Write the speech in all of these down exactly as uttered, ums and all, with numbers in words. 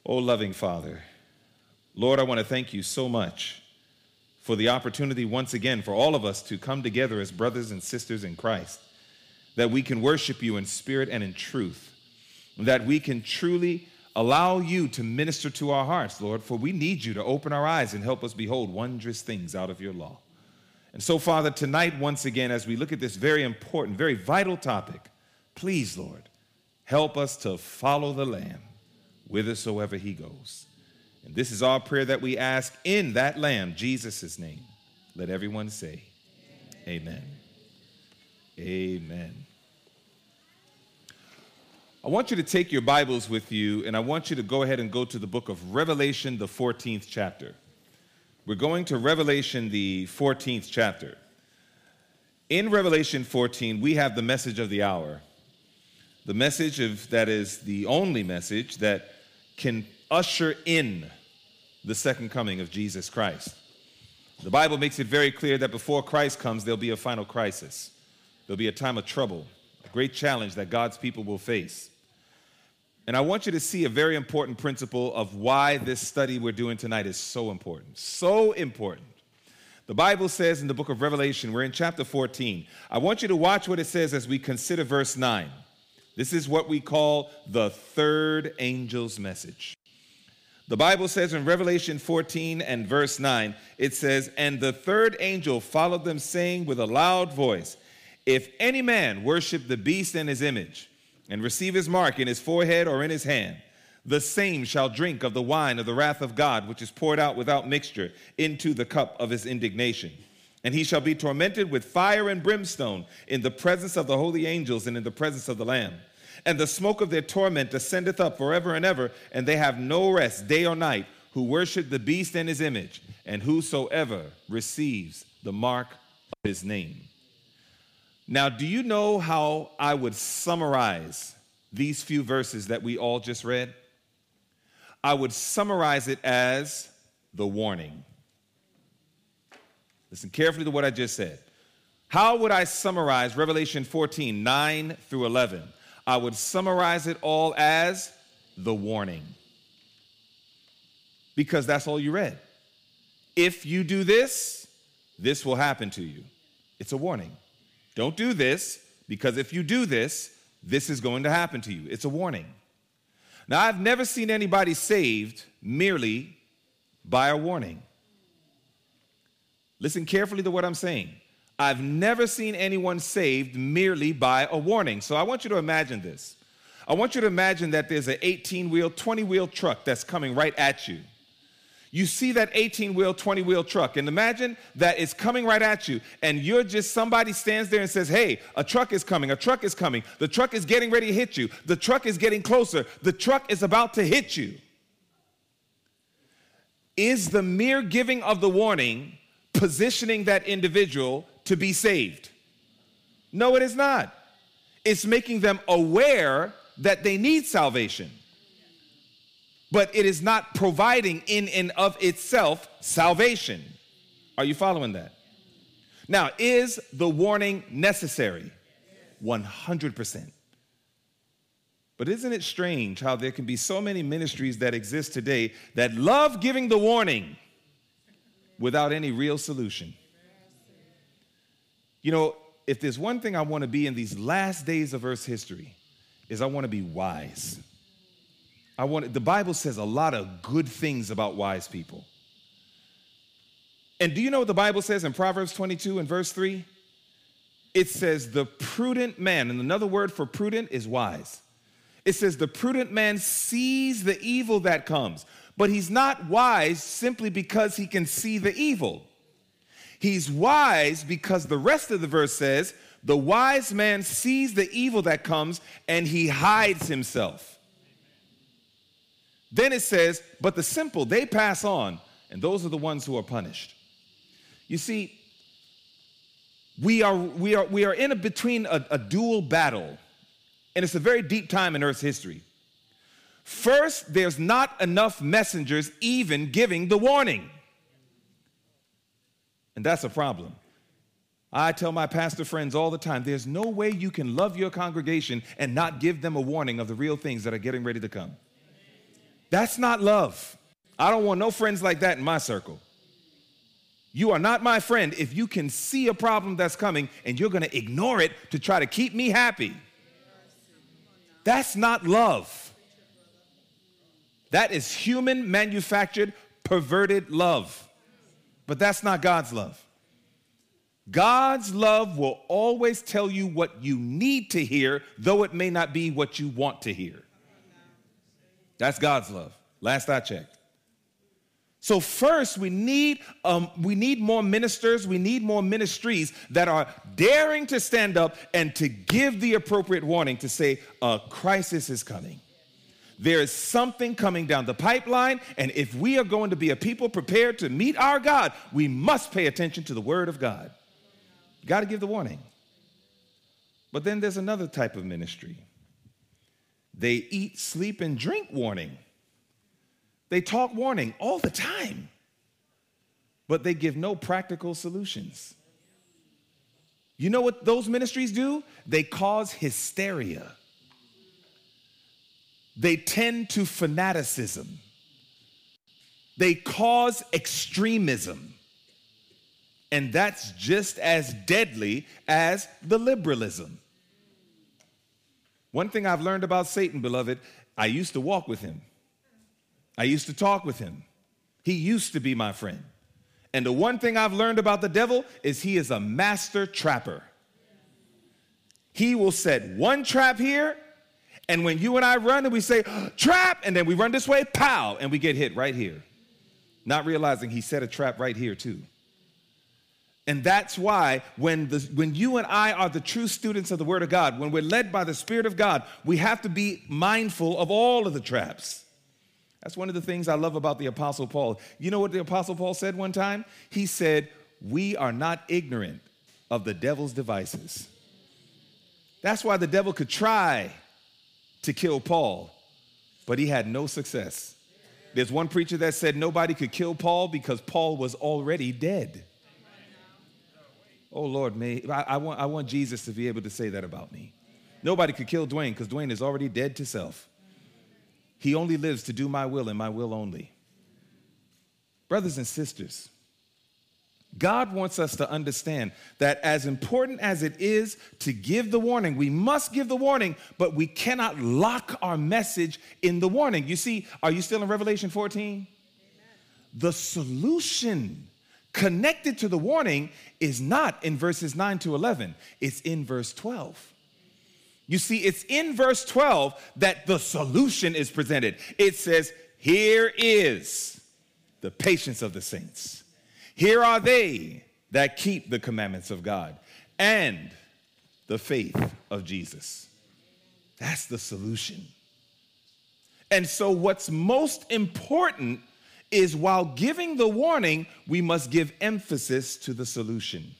Oh, loving Father, Lord, I want to thank you so much for the opportunity once again for all of us to come together as brothers and sisters in Christ, that we can worship you in spirit and in truth, that we can truly allow you to minister to our hearts, Lord, for we need you to open our eyes and help us behold wondrous things out of your law. And so, Father, tonight, once again, as we look at this very important, very vital topic, please, Lord, help us to follow the Lamb whithersoever he goes. And this is our prayer that we ask in that Lamb, Jesus' name. Let everyone say, amen. Amen. Amen. I want you to take your Bibles with you, and I want you to go ahead and go to the book of Revelation, the fourteenth chapter. We're going to Revelation, the fourteenth chapter. In Revelation fourteen, we have the message of the hour. The message of that is the only message that can usher in the second coming of Jesus Christ. The Bible makes it very clear that before Christ comes, there'll be a final crisis. There'll be a time of trouble, a great challenge that God's people will face. And I want you to see a very important principle of why this study we're doing tonight is so important. So important. The Bible says in the book of Revelation, we're in chapter fourteen. I want you to watch what it says as we consider verse nine. This is what we call the third angel's message. The Bible says in Revelation fourteen and verse nine, it says, "And the third angel followed them, saying with a loud voice, If any man worship the beast and his image, and receive his mark in his forehead or in his hand, the same shall drink of the wine of the wrath of God, which is poured out without mixture into the cup of his indignation. And he shall be tormented with fire and brimstone in the presence of the holy angels and in the presence of the Lamb. And the smoke of their torment ascendeth up forever and ever, and they have no rest day or night, who worship the beast and his image, and whosoever receives the mark of his name." Now, do you know how I would summarize these few verses that we all just read? I would summarize it as the warning. Listen carefully to what I just said. How would I summarize Revelation fourteen, nine through eleven? I would summarize it all as the warning. Because that's all you read. If you do this, this will happen to you. It's a warning. Don't do this, because if you do this, this is going to happen to you. It's a warning. Now, I've never seen anybody saved merely by a warning. Listen carefully to what I'm saying. I've never seen anyone saved merely by a warning. So I want you to imagine this. I want you to imagine that there's an eighteen-wheel, twenty-wheel truck that's coming right at you. You see that eighteen-wheel, twenty-wheel truck, and imagine that it's coming right at you, and you're just, somebody stands there and says, "Hey, a truck is coming, a truck is coming. The truck is getting ready to hit you. The truck is getting closer. The truck is about to hit you." Is the mere giving of the warning positioning that individual to be saved? No, it is not. It's making them aware that they need salvation. But it is not providing in and of itself salvation. Are you following that? Now, is the warning necessary? one hundred percent. But isn't it strange how there can be so many ministries that exist today that love giving the warning without any real solution? You know, if there's one thing I want to be in these last days of Earth's history, is I want to be wise. I want, the Bible says a lot of good things about wise people. And do you know what the Bible says in Proverbs twenty-two and verse three? It says the prudent man, and another word for prudent is wise. It says the prudent man sees the evil that comes, but he's not wise simply because he can see the evil. He's wise because the rest of the verse says the wise man sees the evil that comes and he hides himself. Then it says, but the simple, they pass on, and those are the ones who are punished. You see, we are, we are, we are in a, between a, a dual battle, and it's a very deep time in Earth's history. First, there's not enough messengers even giving the warning. And that's a problem. I tell my pastor friends all the time, there's no way you can love your congregation and not give them a warning of the real things that are getting ready to come. That's not love. I don't want no friends like that in my circle. You are not my friend if you can see a problem that's coming and you're going to ignore it to try to keep me happy. That's not love. That is human manufactured, perverted love. But that's not God's love. God's love will always tell you what you need to hear, though it may not be what you want to hear. That's God's love. Last I checked. So first, we need, um, we need more ministers, we need more ministries that are daring to stand up and to give the appropriate warning to say, a crisis is coming. There is something coming down the pipeline, and if we are going to be a people prepared to meet our God, we must pay attention to the word of God. You got to give the warning. But then there's another type of ministry. They eat, sleep, and drink warning. They talk warning all the time, but they give no practical solutions. You know what those ministries do? They cause hysteria. They tend to fanaticism. They cause extremism. And that's just as deadly as the liberalism. One thing I've learned about Satan, beloved, I used to walk with him. I used to talk with him. He used to be my friend. And the one thing I've learned about the devil is he is a master trapper. He will set one trap here, and when you and I run and we say, trap, and then we run this way, pow, and we get hit right here. Not realizing he set a trap right here too. And that's why when, the, when you and I are the true students of the Word of God, when we're led by the Spirit of God, we have to be mindful of all of the traps. That's one of the things I love about the Apostle Paul. You know what the Apostle Paul said one time? He said, we are not ignorant of the devil's devices. That's why the devil could try to kill Paul, but he had no success. There's one preacher that said nobody could kill Paul because Paul was already dead. Oh, Lord, may, I, I, want, I want Jesus to be able to say that about me. Nobody could kill Dwayne because Dwayne is already dead to self. He only lives to do my will and my will only. Brothers and sisters, God wants us to understand that as important as it is to give the warning, we must give the warning, but we cannot lock our message in the warning. You see, are you still in Revelation fourteen? Amen. The solution connected to the warning is not in verses nine to eleven. It's in verse twelve. You see, it's in verse twelve that the solution is presented. It says, here is the patience of the saints. Here are they that keep the commandments of God and the faith of Jesus. That's the solution. And so what's most important is while giving the warning, we must give emphasis to the solution.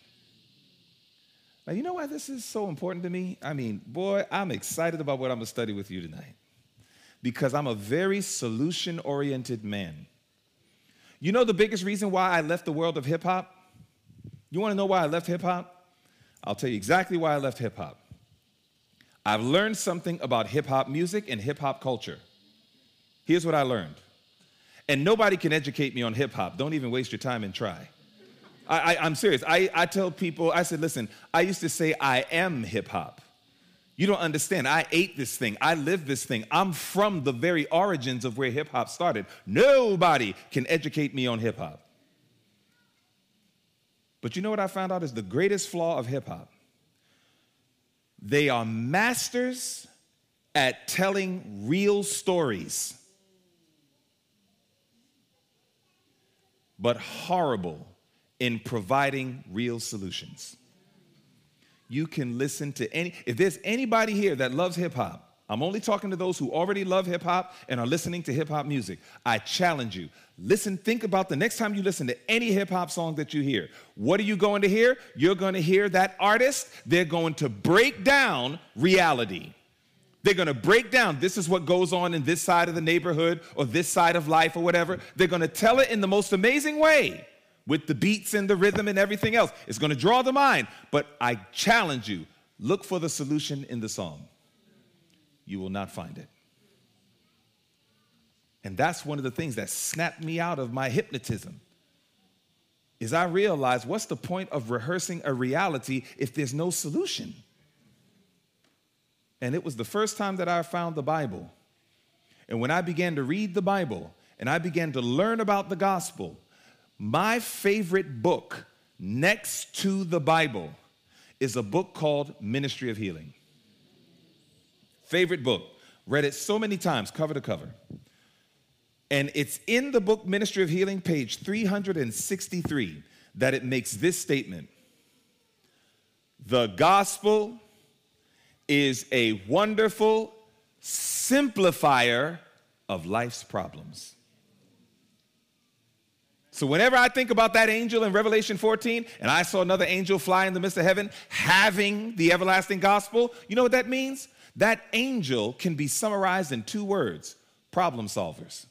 Now, you know why this is so important to me? I mean, boy, I'm excited about what I'm going to study with you tonight because I'm a very solution-oriented man. You know the biggest reason why I left the world of hip-hop? You want to know why I left hip-hop? I'll tell you exactly why I left hip-hop. I've learned something about hip-hop music and hip-hop culture. Here's what I learned. And nobody can educate me on hip-hop. Don't even waste your time and try. I, I, I'm serious. I, I tell people, I said, listen, I used to say I am hip-hop. You don't understand. I ate this thing. I live this thing. I'm from the very origins of where hip-hop started. Nobody can educate me on hip-hop. But you know what I found out is the greatest flaw of hip-hop? They are masters at telling real stories, but horrible in providing real solutions. You can listen to any, if there's anybody here that loves hip-hop, I'm only talking to those who already love hip-hop and are listening to hip-hop music. I challenge you, listen, think about the next time you listen to any hip-hop song that you hear. What are you going to hear? You're going to hear that artist, they're going to break down reality. They're going to break down, this is what goes on in this side of the neighborhood or this side of life or whatever. They're going to tell it in the most amazing way with the beats and the rhythm and everything else. It's going to draw the mind. But I challenge you, look for the solution in the song. You will not find it. And that's one of the things that snapped me out of my hypnotism, is I realized, what's the point of rehearsing a reality if there's no solution? And it was the first time that I found the Bible. And when I began to read the Bible and I began to learn about the gospel, my favorite book next to the Bible is a book called Ministry of Healing. Favorite book. Read it so many times, cover to cover. And it's in the book Ministry of Healing, page three hundred sixty-three, that it makes this statement: the gospel is a wonderful simplifier of life's problems. So whenever I think about that angel in Revelation fourteen, and I saw another angel fly in the midst of heaven having the everlasting gospel, you know what that means? That angel can be summarized in two words: problem solvers.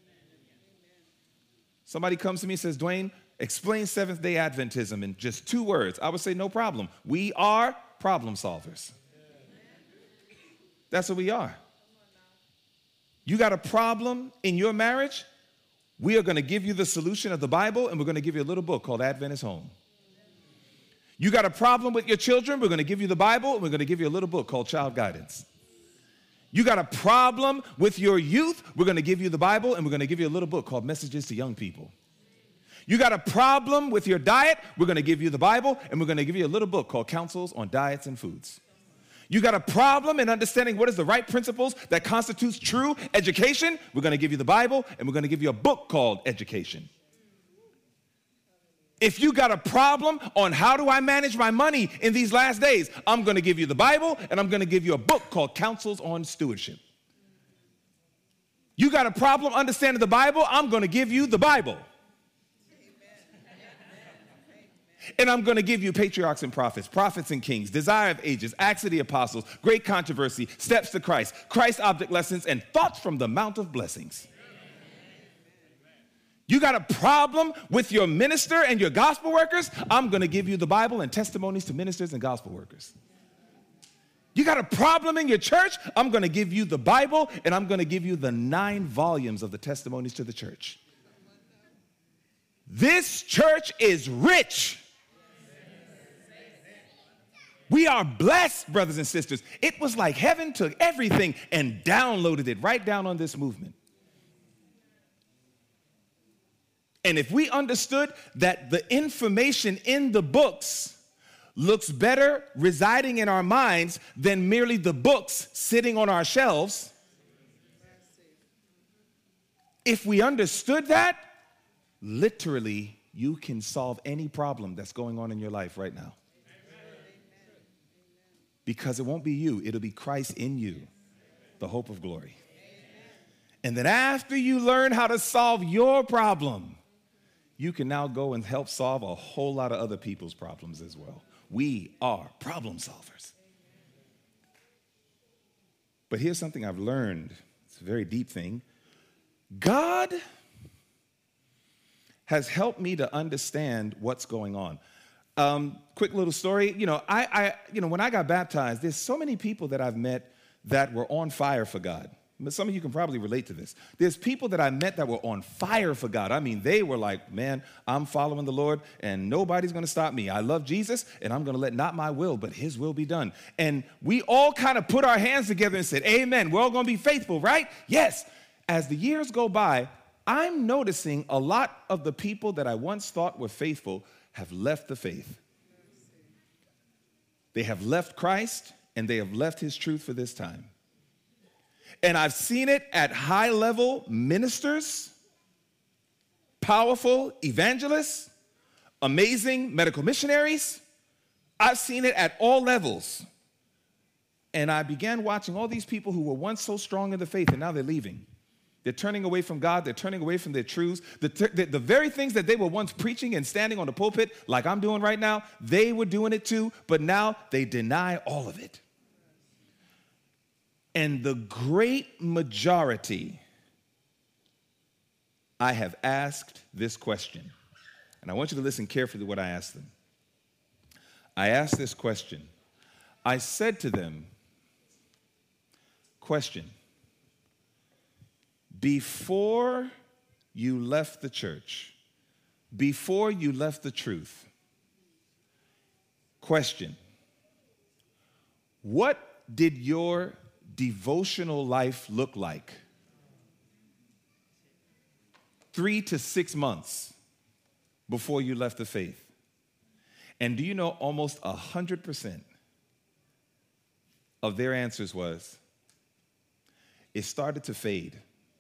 Somebody comes to me and says, Dwayne, explain Seventh-day Adventism in just two words. I would say, no problem. We are problem solvers. That's what we are. You got a problem in your marriage? We are going to give you the solution of the Bible, and we're going to give you a little book called Adventist Home. You got a problem with your children? We're going to give you the Bible, and we're going to give you a little book called Child Guidance. You got a problem with your youth? We're going to give you the Bible, and we're going to give you a little book called Messages to Young People. You got a problem with your diet? We're going to give you the Bible, and we're going to give you a little book called Counsels on Diets and Foods. You got a problem in understanding what is the right principles that constitutes true education? We're going to give you the Bible, and we're going to give you a book called Education. If you got a problem on how do I manage my money in these last days, I'm going to give you the Bible, and I'm going to give you a book called Counsels on Stewardship. You got a problem understanding the Bible, I'm going to give you the Bible. And I'm going to give you Patriarchs and Prophets, Prophets and Kings, Desire of Ages, Acts of the Apostles, Great Controversy, Steps to Christ, Christ Object Lessons, and Thoughts from the Mount of Blessings. You got a problem with your minister and your gospel workers? I'm going to give you the Bible and testimonies to ministers and gospel workers. You got a problem in your church? I'm going to give you the Bible, and I'm going to give you the nine volumes of the testimonies to the church. This church is rich. We are blessed, brothers and sisters. It was like heaven took everything and downloaded it right down on this movement. And if we understood that the information in the books looks better residing in our minds than merely the books sitting on our shelves, if we understood that, literally, you can solve any problem that's going on in your life right now. Because it won't be you, it'll be Christ in you, the hope of glory. And then after you learn how to solve your problem, you can now go and help solve a whole lot of other people's problems as well. We are problem solvers. But here's something I've learned. It's a very deep thing. God has helped me to understand what's going on. Um, quick little story. You know, I, I, you know, when I got baptized, there's so many people that I've met that were on fire for God. But some of you can probably relate to this. There's people that I met that were on fire for God. I mean, they were like, man, I'm following the Lord, and nobody's going to stop me. I love Jesus, and I'm going to let not my will, but his will be done. And we all kind of put our hands together and said, amen, we're all going to be faithful, right? Yes. As the years go by, I'm noticing a lot of the people that I once thought were faithful have left the faith. They have left Christ, and they have left his truth for this time. And I've seen it at high-level ministers, powerful evangelists, amazing medical missionaries. I've seen it at all levels. And I began watching all these people who were once so strong in the faith, and now they're leaving. They're turning away from God. They're turning away from their truths. The, the, the very things that they were once preaching and standing on the pulpit, like I'm doing right now, they were doing it too, but now they deny all of it. And the great majority, I have asked this question. And I want you to listen carefully to what I asked them. I asked this question. I said to them, question, before you left the church, before you left the truth, question, what did your devotional life look like three to six months before you left the faith? And do you know almost one hundred percent of their answers was, it started to fade.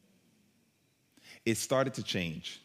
It started to change.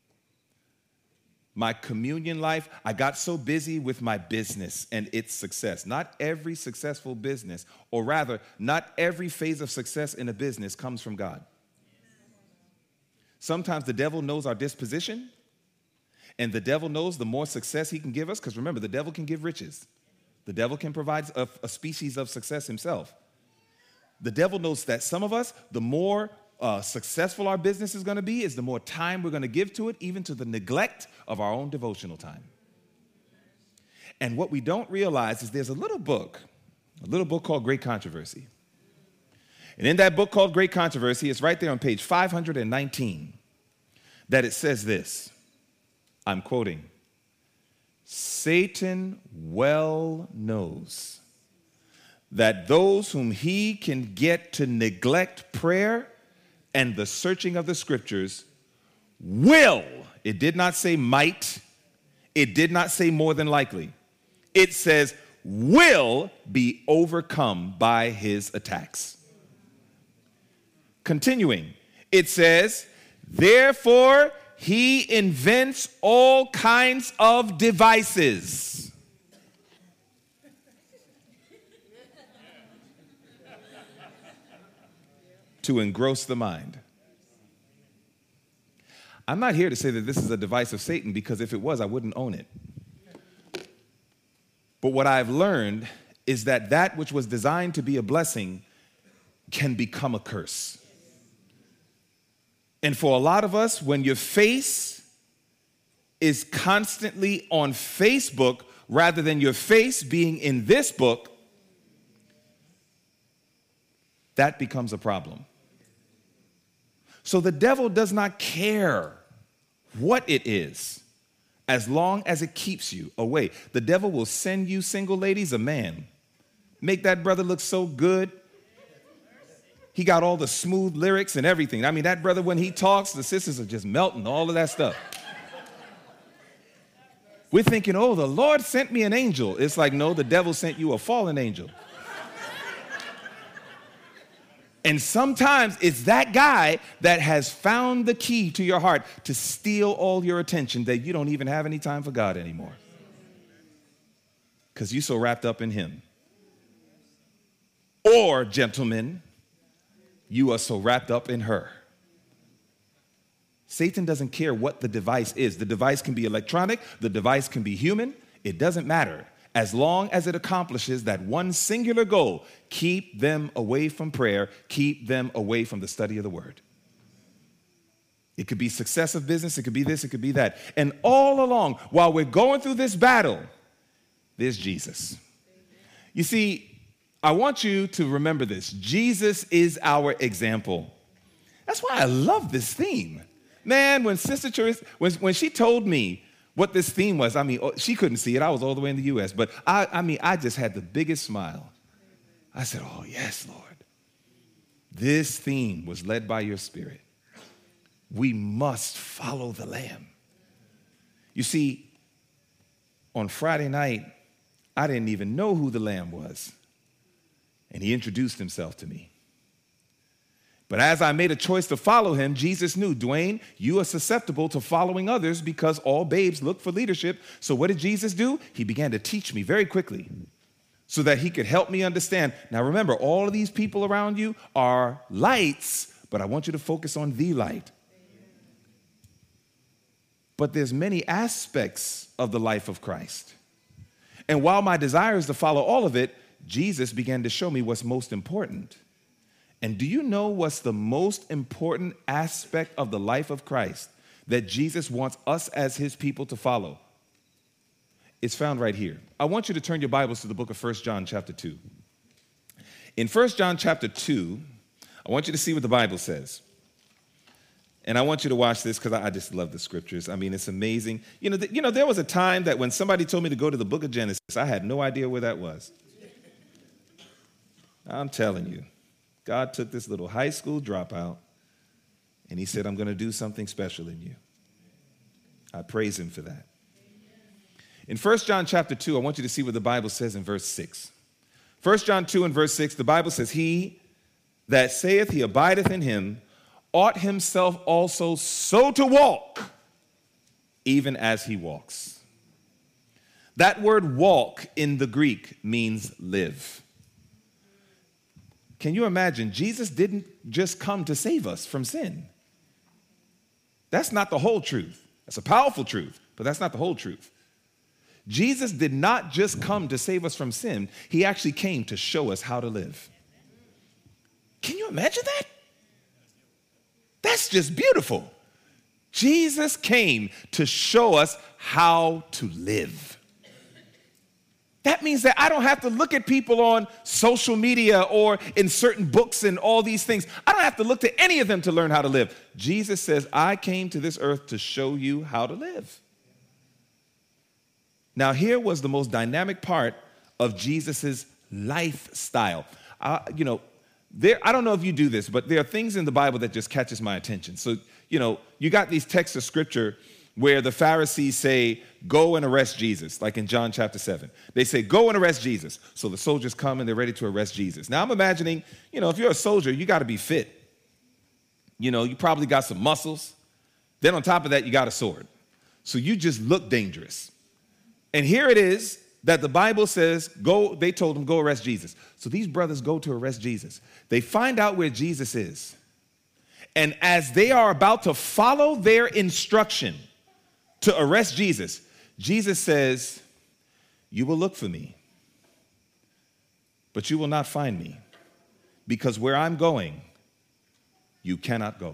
My communion life, I got so busy with my business and its success. Not every successful business, or rather, not every phase of success in a business comes from God. Sometimes the devil knows our disposition, and the devil knows the more success he can give us, because remember, the devil can give riches. The devil can provide a, a species of success himself. The devil knows that some of us, the more uh, successful our business is going to be, is the more time we're going to give to it, even to the neglect of our own devotional time. And what we don't realize is there's a little book, a little book called Great Controversy. And in that book called Great Controversy, it's right there on page five hundred nineteen, that it says this, I'm quoting, Satan well knows that those whom he can get to neglect prayer and the searching of the scriptures will, it did not say might, it did not say more than likely, it says will be overcome by his attacks. Continuing, it says, therefore he invents all kinds of devices to engross the mind. I'm not here to say that this is a device of Satan, because if it was, I wouldn't own it. But what I've learned is that that which was designed to be a blessing can become a curse. And for a lot of us, when your face is constantly on Facebook rather than your face being in this book, that becomes a problem. So the devil does not care what it is, as long as it keeps you away. The devil will send you, single ladies, a man. Make that brother look so good. He got all the smooth lyrics and everything. I mean, that brother, when he talks, the sisters are just melting, all of that stuff. We're thinking, oh, the Lord sent me an angel. It's like, no, the devil sent you a fallen angel. And sometimes it's that guy that has found the key to your heart to steal all your attention that you don't even have any time for God anymore, because you're so wrapped up in him. Or, gentlemen, you are so wrapped up in her. Satan doesn't care what the device is. The device can be electronic. The device can be human. It doesn't matter. As long as it accomplishes that one singular goal, keep them away from prayer, keep them away from the study of the word. It could be success of business, it could be this, it could be that. And all along, while we're going through this battle, there's Jesus. You see, I want you to remember this. Jesus is our example. That's why I love this theme. Man, when Sister Teresa, when, when she told me what this theme was, I mean, she couldn't see it. I was all the way in the U S But I, I mean, I just had the biggest smile. I said, oh, yes, Lord. This theme was led by your Spirit. We must follow the Lamb. You see, on Friday night, I didn't even know who the Lamb was. And he introduced himself to me. But as I made a choice to follow him, Jesus knew, Dwayne, you are susceptible to following others because all babes look for leadership. So what did Jesus do? He began to teach me very quickly so that he could help me understand. Now remember, all of these people around you are lights, but I want you to focus on the light. But there's many aspects of the life of Christ. And while my desire is to follow all of it, Jesus began to show me what's most important. And do you know what's the most important aspect of the life of Christ that Jesus wants us as his people to follow? It's found right here. I want you to turn your Bibles to the book of First John chapter two. In First John chapter two, I want you to see what the Bible says. And I want you to watch this because I I just love the scriptures. I mean, it's amazing. You know, th- you know, there was a time that when somebody told me to go to the book of Genesis, I had no idea where that was. I'm telling you, God took this little high school dropout and he said, I'm going to do something special in you. I praise him for that. In First John chapter two, I want you to see what the Bible says in verse six. First John two and verse six, the Bible says, he that saith he abideth in him ought himself also so to walk, even as he walks. That word walk in the Greek means live. Can you imagine? Jesus didn't just come to save us from sin. That's not the whole truth. That's a powerful truth, but that's not the whole truth. Jesus did not just come to save us from sin. He actually came to show us how to live. Can you imagine that? That's just beautiful. Jesus came to show us how to live. That means that I don't have to look at people on social media or in certain books and all these things. I don't have to look to any of them to learn how to live. Jesus says, I came to this earth to show you how to live. Now, here was the most dynamic part of Jesus's lifestyle. Uh, you know, there, I don't know if you do this, but there are things in the Bible that just catches my attention. So, you know, you got these texts of scripture where the Pharisees say, go and arrest Jesus, like in John chapter seven. They say, go and arrest Jesus. So the soldiers come and they're ready to arrest Jesus. Now, I'm imagining, you know, if you're a soldier, you got to be fit. You know, you probably got some muscles. Then on top of that, you got a sword. So you just look dangerous. And here it is that the Bible says, go, they told them, go arrest Jesus. So these brothers go to arrest Jesus. They find out where Jesus is. And as they are about to follow their instruction to arrest Jesus, Jesus says, you will look for me, but you will not find me, because where I'm going, you cannot go.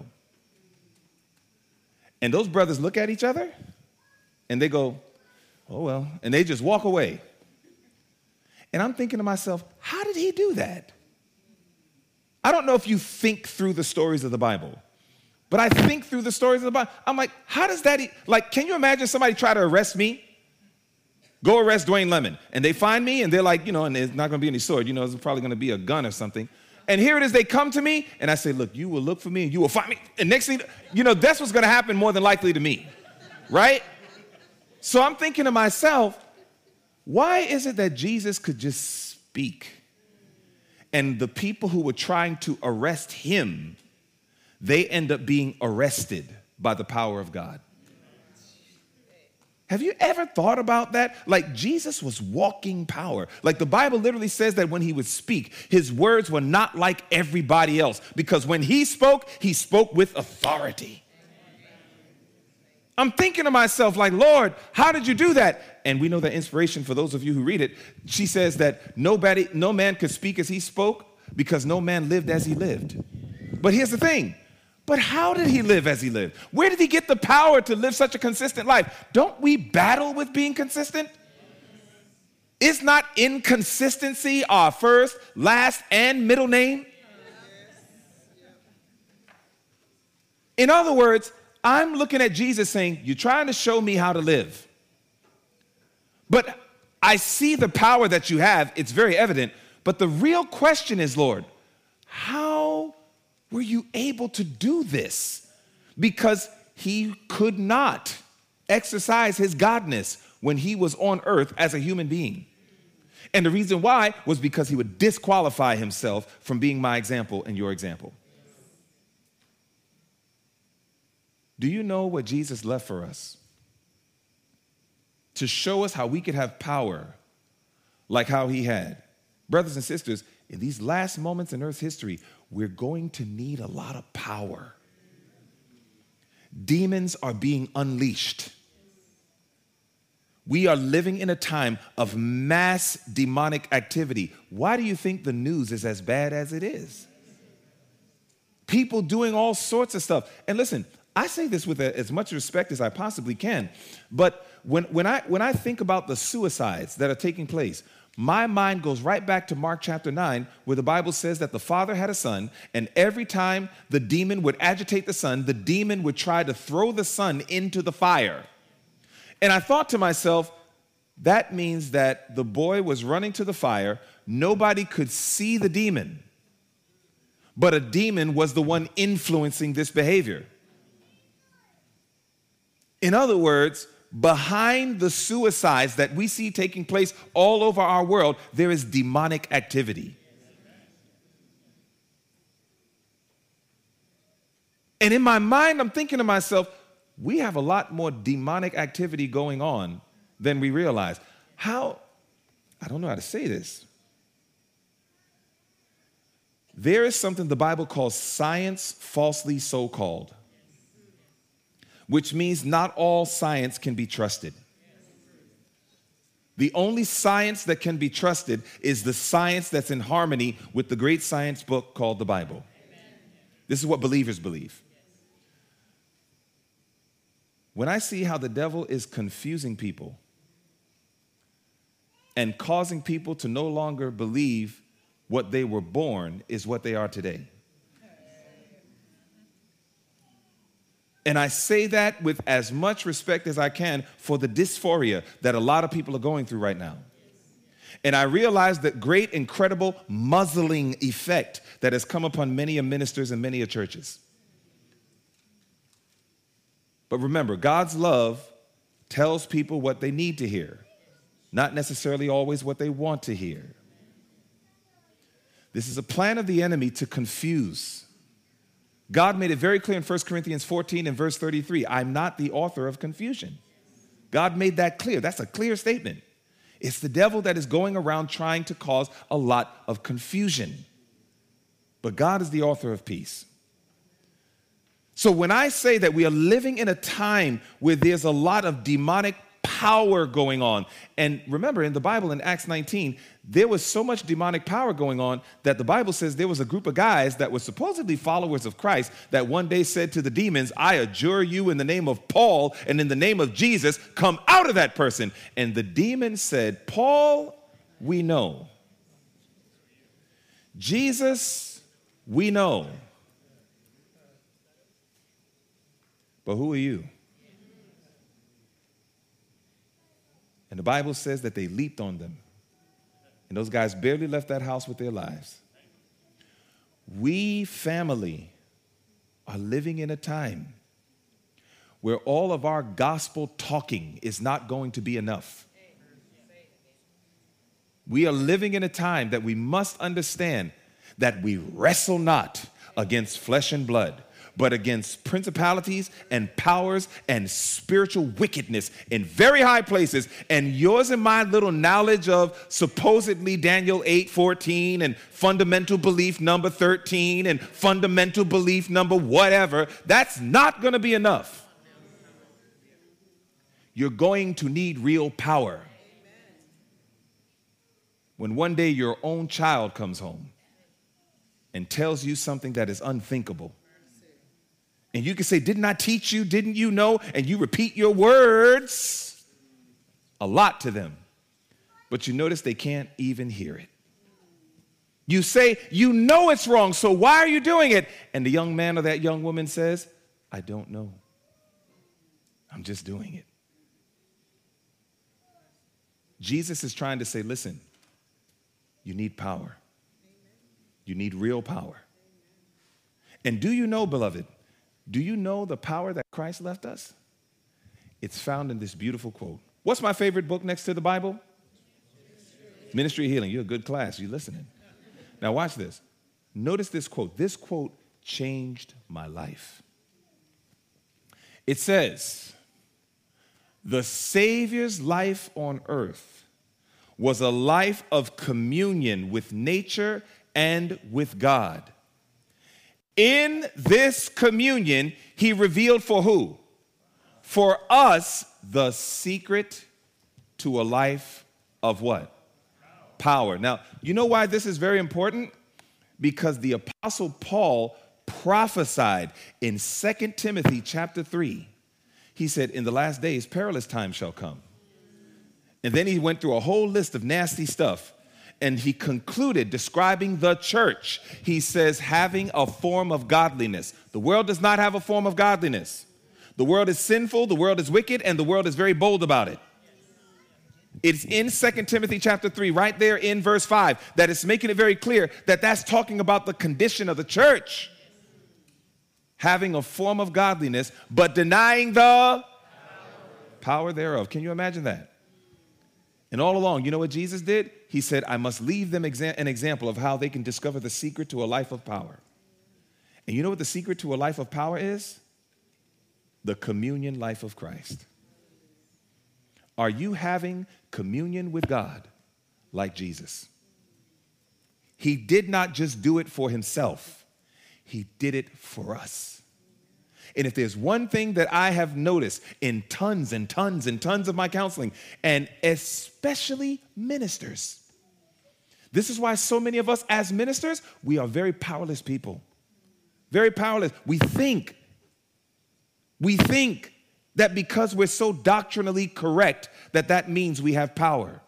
And those brothers look at each other and they go, oh, well, and they just walk away. And I'm thinking to myself, how did he do that? I don't know if you think through the stories of the Bible, but I think through the stories of the Bible. I'm like, how does that, e- like, can you imagine somebody try to arrest me? Go arrest Dwayne Lemon. And they find me and they're like, you know, and there's not going to be any sword. You know, there's probably going to be a gun or something. And here it is, they come to me and I say, look, you will look for me and you will find me. And next thing, you know, that's what's going to happen more than likely to me, right? So I'm thinking to myself, why is it that Jesus could just speak? And the people who were trying to arrest him, they end up being arrested by the power of God. Have you ever thought about that? Like, Jesus was walking power. Like, the Bible literally says that when he would speak, his words were not like everybody else, because when he spoke, he spoke with authority. I'm thinking to myself, like, Lord, how did you do that? And we know the inspiration, for those of you who read it, she says that nobody, no man could speak as he spoke because no man lived as he lived. But here's the thing. But how did he live as he lived? Where did he get the power to live such a consistent life? Don't we battle with being consistent? Is not inconsistency our first, last, and middle name? In other words, I'm looking at Jesus saying, you're trying to show me how to live. But I see the power that you have. It's very evident. But the real question is, Lord, how were you able to do this? Because he could not exercise his godness when he was on earth as a human being. And the reason why was because he would disqualify himself from being my example and your example. Do you know what Jesus left for us? To show us how we could have power like how he had. Brothers and sisters, in these last moments in Earth's history, we're going to need a lot of power. Demons are being unleashed. We are living in a time of mass demonic activity. Why do you think the news is as bad as it is? People doing all sorts of stuff. And listen, I say this with as much respect as I possibly can, but when, when, I, when I think about the suicides that are taking place, my mind goes right back to Mark chapter nine, where the Bible says that the father had a son, and every time the demon would agitate the son, the demon would try to throw the son into the fire. And I thought to myself, that means that the boy was running to the fire. Nobody could see the demon, but a demon was the one influencing this behavior. In other words, behind the suicides that we see taking place all over our world, there is demonic activity. And in my mind, I'm thinking to myself, we have a lot more demonic activity going on than we realize. How? I don't know how to say this. There is something the Bible calls science falsely so-called, which means not all science can be trusted. The only science that can be trusted is the science that's in harmony with the great science book called the Bible. This is what believers believe. When I see how the devil is confusing people and causing people to no longer believe what they were born is what they are today. And I say that with as much respect as I can for the dysphoria that a lot of people are going through right now. And I realize that great, incredible muzzling effect that has come upon many ministers and many churches. But remember, God's love tells people what they need to hear, not necessarily always what they want to hear. This is a plan of the enemy to confuse. God made it very clear in First Corinthians fourteen and verse thirty-three, I'm not the author of confusion. God made that clear. That's a clear statement. It's the devil that is going around trying to cause a lot of confusion. But God is the author of peace. So when I say that we are living in a time where there's a lot of demonic power going on, and remember in the Bible in Acts nineteen, there was so much demonic power going on that the Bible says there was a group of guys that were supposedly followers of Christ that one day said to the demons, I adjure you in the name of Paul and in the name of Jesus, come out of that person. And the demon said, Paul, we know. Jesus, we know. But who are you? And the Bible says that they leaped on them. And those guys barely left that house with their lives. We, family, are living in a time where all of our gospel talking is not going to be enough. We are living in a time that we must understand that we wrestle not against flesh and blood, but against principalities and powers and spiritual wickedness in very high places. And yours and my little knowledge of supposedly Daniel eight fourteen and fundamental belief number thirteen and fundamental belief number whatever, that's not going to be enough. You're going to need real power. When one day your own child comes home and tells you something that is unthinkable, and you can say, didn't I teach you? Didn't you know? And you repeat your words a lot to them. But you notice they can't even hear it. You say, you know it's wrong, so why are you doing it? And the young man or that young woman says, I don't know. I'm just doing it. Jesus is trying to say, listen, you need power. You need real power. And do you know, beloved, do you know the power that Christ left us? It's found in this beautiful quote. What's my favorite book next to the Bible? Ministry of Healing. You're a good class. You're listening. Now watch this. Notice this quote. This quote changed my life. It says, the Savior's life on earth was a life of communion with nature and with God. In this communion, he revealed for who? For us, the secret to a life of what? Power. Now, you know why this is very important? Because the Apostle Paul prophesied in Second Timothy chapter three. He said, in the last days, perilous times shall come. And then he went through a whole list of nasty stuff. And he concluded describing the church. He says, having a form of godliness. The world does not have a form of godliness. The world is sinful, the world is wicked, and the world is very bold about it. It's in Second Timothy chapter three, right there in verse five, that it's making it very clear that that's talking about the condition of the church. Having a form of godliness, but denying the power, power thereof. Can you imagine that? And all along, you know what Jesus did? He said, I must leave them exa- an example of how they can discover the secret to a life of power. And you know what the secret to a life of power is? The communion life of Christ. Are you having communion with God like Jesus? He did not just do it for himself. He did it for us. And if there's one thing that I have noticed in tons and tons and tons of my counseling, and especially ministers, this is why so many of us as ministers, we are very powerless people. Very powerless. We think, we think that because we're so doctrinally correct, that that means we have power.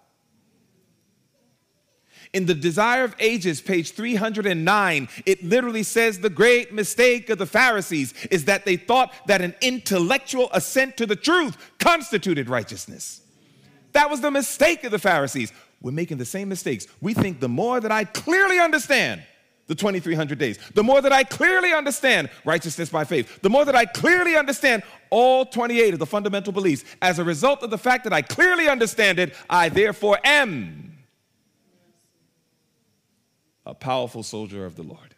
In The Desire of Ages, page three hundred nine, it literally says the great mistake of the Pharisees is that they thought that an intellectual assent to the truth constituted righteousness. That was the mistake of the Pharisees. We're making the same mistakes. We think the more that I clearly understand the twenty-three hundred days, the more that I clearly understand righteousness by faith, the more that I clearly understand all twenty-eight of the fundamental beliefs, as a result of the fact that I clearly understand it, I therefore am a powerful soldier of the Lord.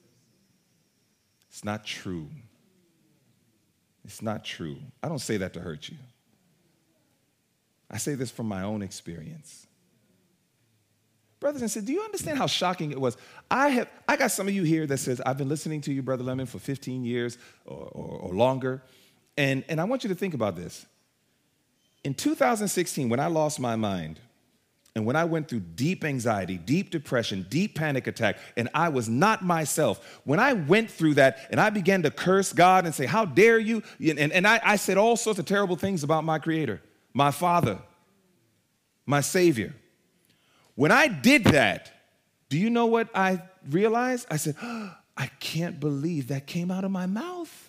It's not true. It's not true. I don't say that to hurt you. I say this from my own experience. Brothers and sisters, do you understand how shocking it was? I have, I got some of you here that says, I've been listening to you, Brother Lemon, for fifteen years or, or, or longer. And, and I want you to think about this. In two thousand sixteen, when I lost my mind, and when I went through deep anxiety, deep depression, deep panic attack, and I was not myself, when I went through that and I began to curse God and say, how dare you? And, and I, I said all sorts of terrible things about my Creator, my Father, my Savior. When I did that, do you know what I realized? I said, oh, I can't believe that came out of my mouth.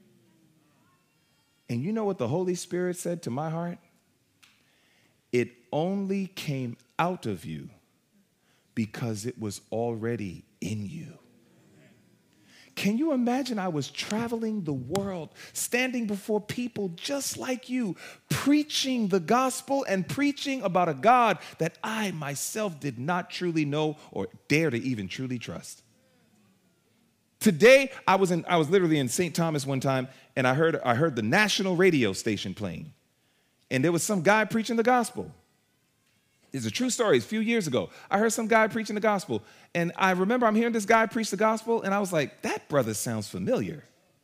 And you know what the Holy Spirit said to my heart? It only came out of you because it was already in you. Can you imagine? I was traveling the world, standing before people just like you, preaching the gospel and preaching about a God that I myself did not truly know or dare to even truly trust. Today, I was in, I was literally in Saint Thomas one time, and I heard, I heard the national radio station playing. And there was some guy preaching the gospel. It's a true story. It's a few years ago. I heard some guy preaching the gospel. And I remember I'm hearing this guy preach the gospel, and I was like, that brother sounds familiar.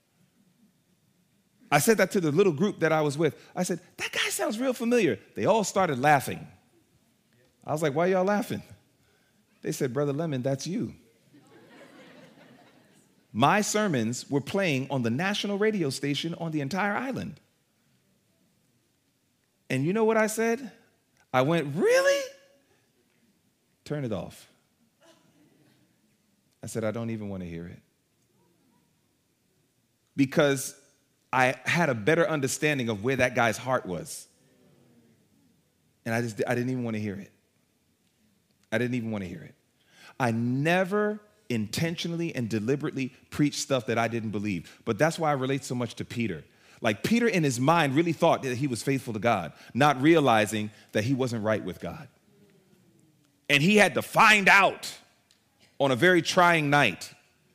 I said that to the little group that I was with. I said, that guy sounds real familiar. They all started laughing. I was like, why y'all laughing? They said, Brother Lemon, that's you. My sermons were playing on the national radio station on the entire island. And you know what I said? I went, really? Turn it off. I said, I don't even want to hear it. Because I had a better understanding of where that guy's heart was. And I just, I didn't even want to hear it. I didn't even want to hear it. I never intentionally and deliberately preached stuff that I didn't believe. But that's why I relate so much to Peter. Like Peter in his mind really thought that he was faithful to God, not realizing that he wasn't right with God. And he had to find out on a very trying night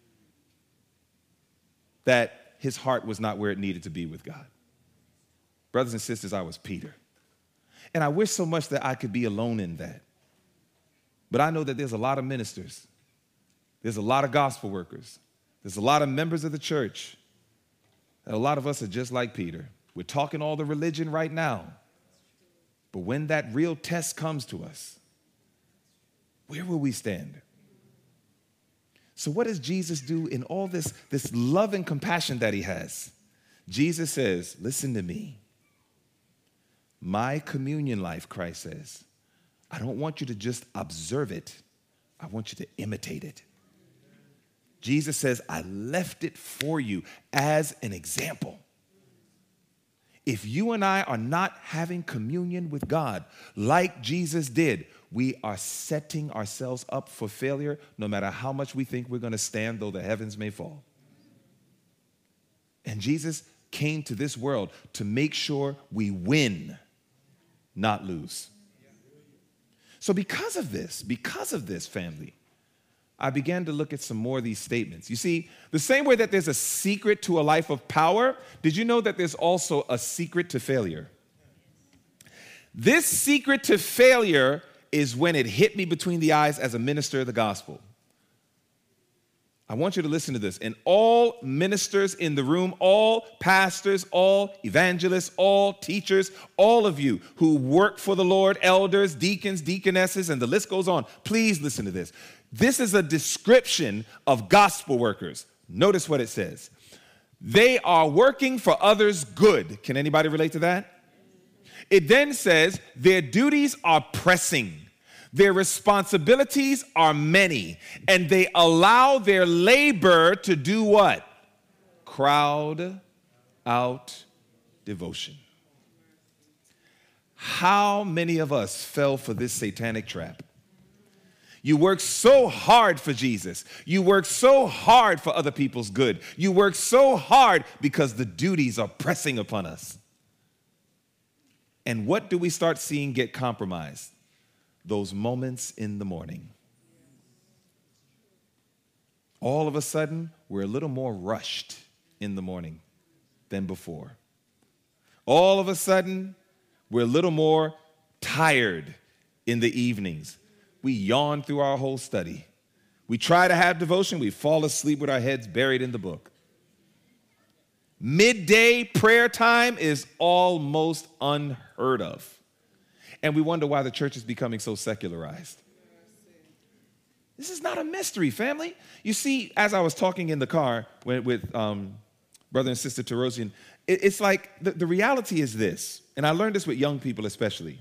that his heart was not where it needed to be with God. Brothers and sisters, I was Peter. And I wish so much that I could be alone in that. But I know that there's a lot of ministers. There's a lot of gospel workers. There's a lot of members of the church. And a lot of us are just like Peter. We're talking all the religion right now. But when that real test comes to us, where will we stand? So what does Jesus do in all this, this love and compassion that he has? Jesus says, listen to me. My communion life, Christ says, I don't want you to just observe it. I want you to imitate it. Jesus says, I left it for you as an example. If you and I are not having communion with God like Jesus did, we are setting ourselves up for failure no matter how much we think we're going to stand, though the heavens may fall. And Jesus came to this world to make sure we win, not lose. So because of this, because of this, family, I began to look at some more of these statements. You see, the same way that there's a secret to a life of power, did you know that there's also a secret to failure? This secret to failure is when it hit me between the eyes as a minister of the gospel. I want you to listen to this. And all ministers in the room, all pastors, all evangelists, all teachers, all of you who work for the Lord, elders, deacons, deaconesses, and the list goes on, please listen to this. This is a description of gospel workers. Notice what it says. They are working for others' good. Can anybody relate to that? It then says their duties are pressing. Their responsibilities are many, and they allow their labor to do what? Crowd out devotion. How many of us fell for this satanic trap? You work so hard for Jesus. You work so hard for other people's good. You work so hard because the duties are pressing upon us. And what do we start seeing get compromised? Those moments in the morning. All of a sudden, we're a little more rushed in the morning than before. All of a sudden, we're a little more tired in the evenings. We yawn through our whole study. We try to have devotion. We fall asleep with our heads buried in the book. Midday prayer time is almost unheard of. And we wonder why the church is becoming so secularized. This is not a mystery, family. You see, as I was talking in the car with, with um, Brother and Sister Terosian, it, it's like the, the reality is this, and I learned this with young people especially.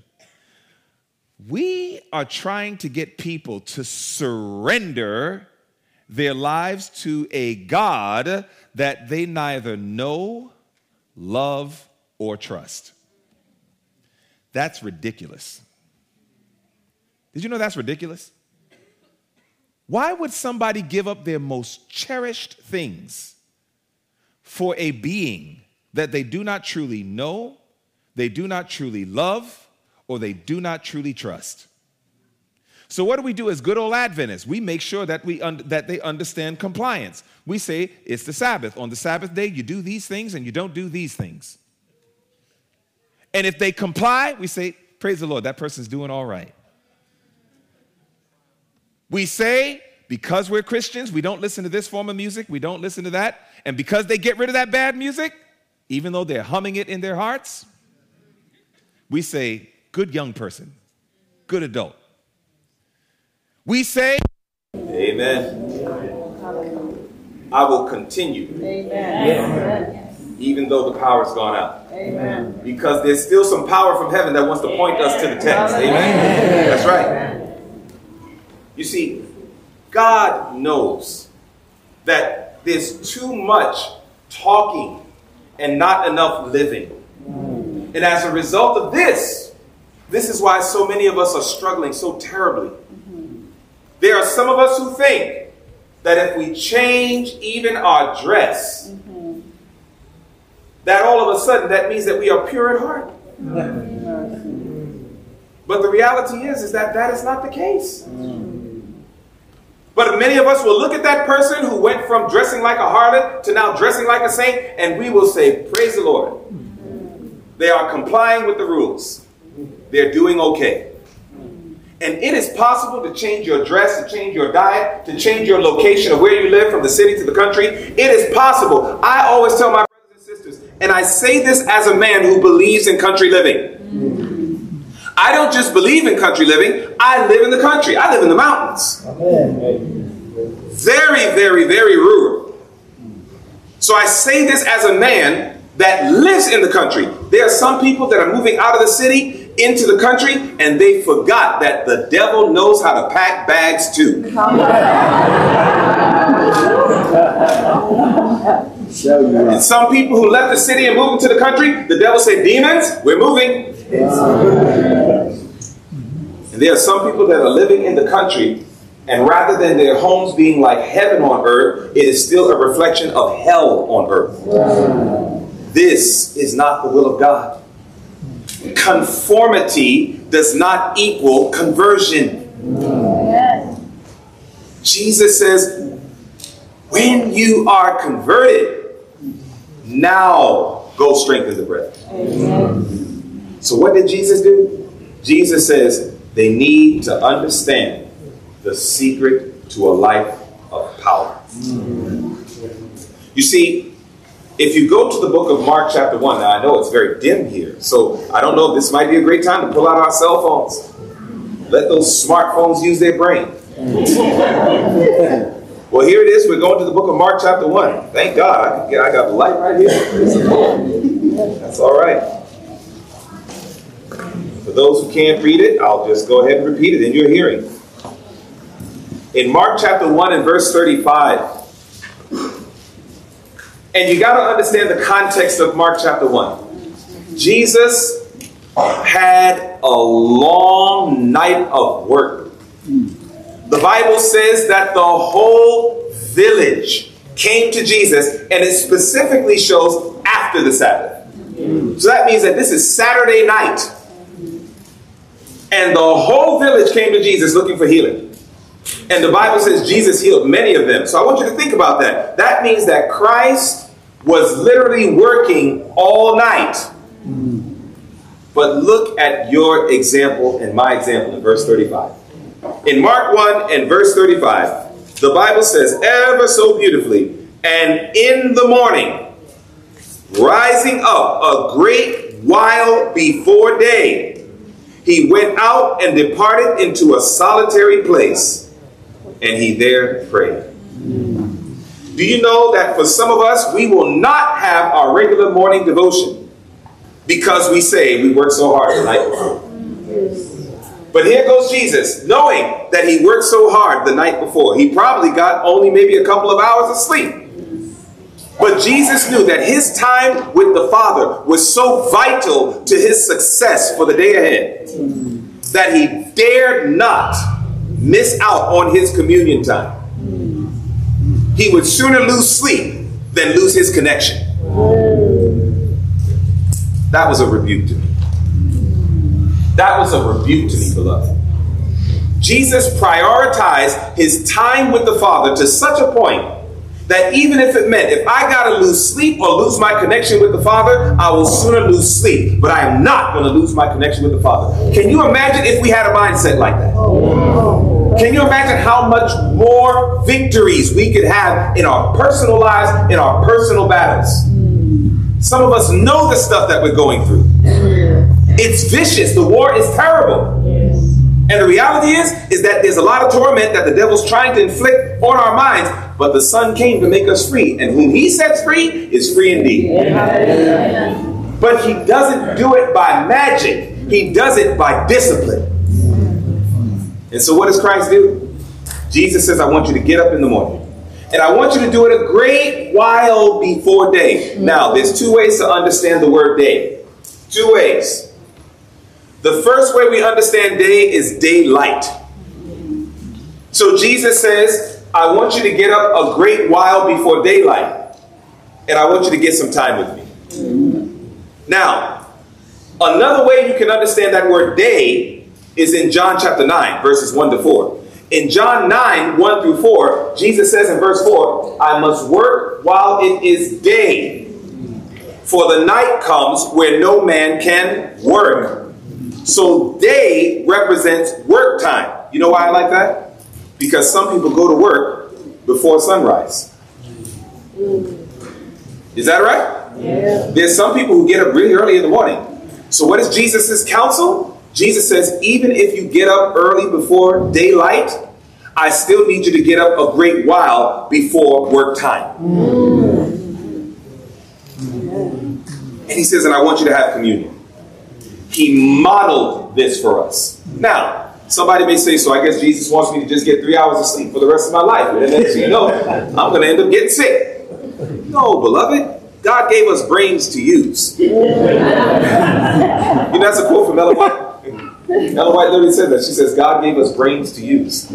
We are trying to get people to surrender their lives to a God that they neither know, love, or trust. That's ridiculous. Did you know that's ridiculous? Why would somebody give up their most cherished things for a being that they do not truly know, they do not truly love, or they do not truly trust? So what do we do as good old Adventists? We make sure that we un- that they understand compliance. We say it's the Sabbath. On the Sabbath day, you do these things and you don't do these things. And if they comply, we say, praise the Lord, that person's doing all right. We say, because we're Christians, we don't listen to this form of music, we don't listen to that. And because they get rid of that bad music, even though they're humming it in their hearts, we say, good young person, good adult. We say, amen. I will continue. Amen. Even though the power's gone out. Amen. Because there's still some power from heaven that wants to point us to the text. Amen. Amen. That's right. You see, God knows that there's too much talking and not enough living. And as a result of this, this is why so many of us are struggling so terribly. There are some of us who think that if we change even our dress, mm-hmm. that all of a sudden that means that we are pure at heart. Mm-hmm. But the reality is, is that that is not the case. Mm-hmm. But many of us will look at that person who went from dressing like a harlot to now dressing like a saint, and we will say, praise the Lord. Mm-hmm. They are complying with the rules. They're doing okay. And it is possible to change your dress, to change your diet, to change your location of where you live from the city to the country. It is possible. I always tell my brothers and sisters, and I say this as a man who believes in country living. Mm-hmm. I don't just believe in country living. I live in the country. I live in the mountains. Amen. Very, very, very rural. So I say this as a man that lives in the country. There are some people that are moving out of the city into the country, and they forgot that the devil knows how to pack bags too. And some people who left the city and moved into the country, the devil said, demons, we're moving. And there are some people that are living in the country, and rather than their homes being like heaven on earth, it is still a reflection of hell on earth. This is not the will of God. Conformity does not equal conversion. Jesus says, when you are converted, now go strengthen the brethren. So what did Jesus do? Jesus says they need to understand the secret to a life of power. You see, if you go to the book of Mark chapter one, now I know it's very dim here, so I don't know if this might be a great time to pull out our cell phones. Let those smartphones use their brain. Well, here it is. We're going to the book of Mark chapter one. Thank God. I, can get, I got the light right here. That's all right. For those who can't read it, I'll just go ahead and repeat it in your hearing. In Mark chapter one and verse thirty-five, and you got to understand the context of Mark chapter one. Jesus had a long night of work. The Bible says that the whole village came to Jesus, and it specifically shows after the Sabbath. So that means that this is Saturday night, and the whole village came to Jesus looking for healing. And the Bible says Jesus healed many of them. So I want you to think about that. That means that Christ was literally working all night. But look at your example and my example in verse thirty-five. In Mark one and verse thirty-five, the Bible says ever so beautifully, and in the morning, rising up a great while before day, he went out and departed into a solitary place, and he there prayed. Do you know that for some of us, we will not have our regular morning devotion because we say we worked so hard the night before? But here goes Jesus, knowing that he worked so hard the night before. He probably got only maybe a couple of hours of sleep. But Jesus knew that his time with the Father was so vital to his success for the day ahead that he dared not miss out on his communion time. He would sooner lose sleep than lose his connection. That was a rebuke to me. That was a rebuke to me, beloved. Jesus prioritized his time with the Father to such a point that even if it meant if I got to lose sleep or lose my connection with the Father, I will sooner lose sleep. But I am not going to lose my connection with the Father. Can you imagine if we had a mindset like that? Can you imagine how much more victories we could have in our personal lives, in our personal battles? Some of us know the stuff that we're going through. It's vicious. The war is terrible. And the reality is, is that there's a lot of torment that the devil's trying to inflict on our minds. But the Son came to make us free. And whom he sets free is free indeed. But he doesn't do it by magic. He does it by discipline. And so what does Christ do? Jesus says, I want you to get up in the morning. And I want you to do it a great while before day. Now, there's two ways to understand the word day. Two ways. The first way we understand day is daylight. So Jesus says, I want you to get up a great while before daylight. And I want you to get some time with me. Now, another way you can understand that word day is in John chapter nine, verses one to four. In John nine, one through four, Jesus says in verse four, I must work while it is day, for the night comes where no man can work. So day represents work time. You know why I like that? Because some people go to work before sunrise. Is that right? Yeah. There's some people who get up really early in the morning. So what is Jesus' counsel? Jesus says, even if you get up early before daylight, I still need you to get up a great while before work time. Mm. And he says, and I want you to have communion. He modeled this for us. Now, somebody may say, so I guess Jesus wants me to just get three hours of sleep for the rest of my life. And then next thing you know, I'm going to end up getting sick. No, beloved. God gave us brains to use. You know, that's a quote from Ellen White. Ellen White literally said that. She says, God gave us brains to use.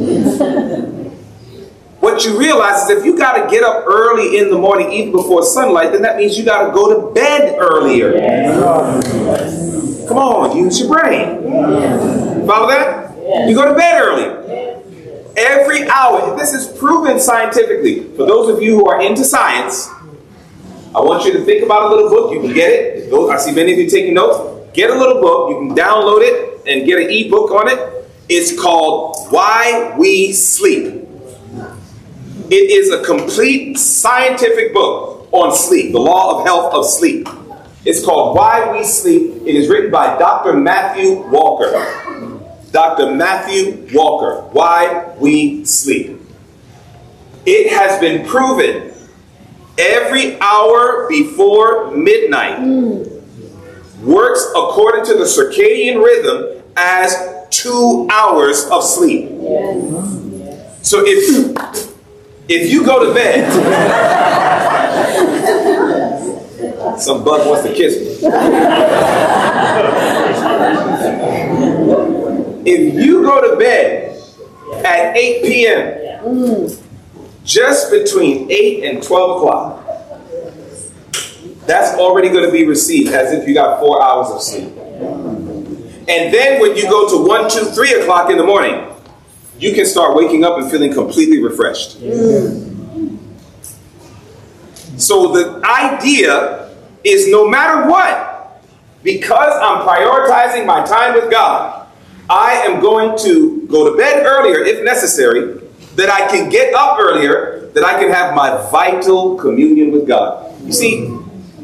What you realize is if you got to get up early in the morning, even before sunlight, then that means you got to go to bed earlier. Come on, use your brain. Follow that? You go to bed earlier. Every hour. This is proven scientifically. For those of you who are into science, I want you to think about a little book. You can get it. I see many of you taking notes. Get a little book. You can download it and get an e-book on it. It's called Why We Sleep. It is a complete scientific book on sleep, the law of health of sleep. It's called Why We Sleep. It is written by Doctor Matthew Walker. Doctor Matthew Walker, Why We Sleep. It has been proven every hour before midnight works according to the circadian rhythm as two hours of sleep. So if If you go to bed, some bug wants to kiss me. If you go to bed at eight p.m., just between eight and twelve o'clock, that's already going to be received as if you got four hours of sleep. And then when you go to one, two, three o'clock in the morning, you can start waking up and feeling completely refreshed. Mm. So the idea is no matter what, because I'm prioritizing my time with God, I am going to go to bed earlier if necessary, that I can get up earlier, that I can have my vital communion with God. You see,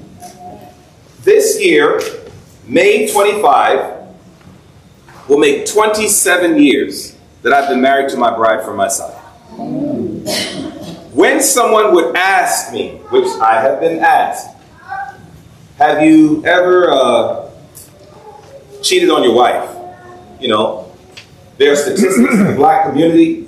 this year, May twenty-fifth, will make twenty-seven years that I've been married to my bride from my side. When someone would ask me, which I have been asked, have you ever uh, cheated on your wife? You know, there are statistics in the black community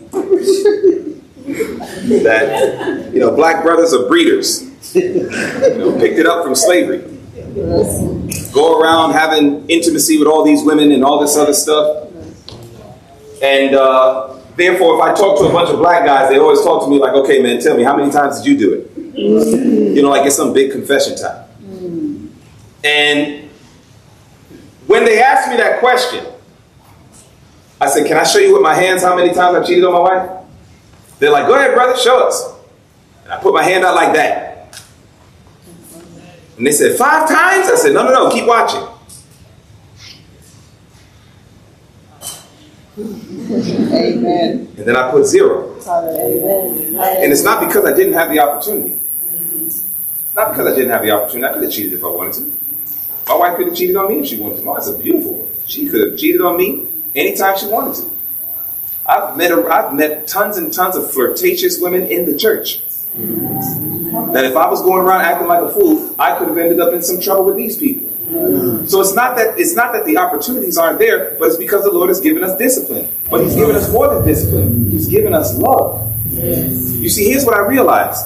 that, you know, black brothers are breeders. You know, picked it up from slavery. Go around having intimacy with all these women and all this other stuff. And uh, therefore, if I talk to a bunch of black guys, they always talk to me like, okay, man, tell me, how many times did you do it? You know, like it's some big confession time. And when they asked me that question, I said, can I show you with my hands how many times I cheated on my wife? They're like, go ahead, brother, show us. And I put my hand out like that. And they said, five times? I said, no, no, no, keep watching. Amen. And then I put zero. Amen. And it's not because I didn't have the opportunity. It's not because I didn't have the opportunity. I could have cheated if I wanted to. My wife could have cheated on me if she wanted to. My wife's a beautiful woman. She could have cheated on me anytime she wanted to. I've met a, I've met tons and tons of flirtatious women in the church. That if I was going around acting like a fool, I could have ended up in some trouble with these people. So it's not that it's not that the opportunities aren't there, but it's because the Lord has given us discipline. But He's given us more than discipline. He's given us love. You see, here's what I realized.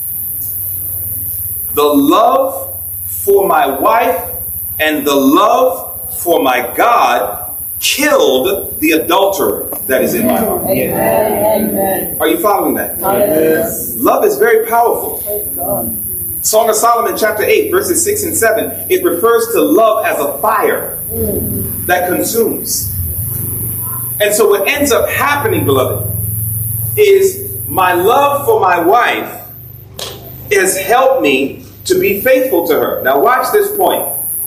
The love for my wife and the love for my God killed the adulterer that is in my heart. Amen. Are you following that? Yes. Love is very powerful. Song of Solomon, chapter eight, verses six and seven, it refers to love as a fire that consumes. And so what ends up happening, beloved, is my love for my wife has helped me to be faithful to her. Now watch this point.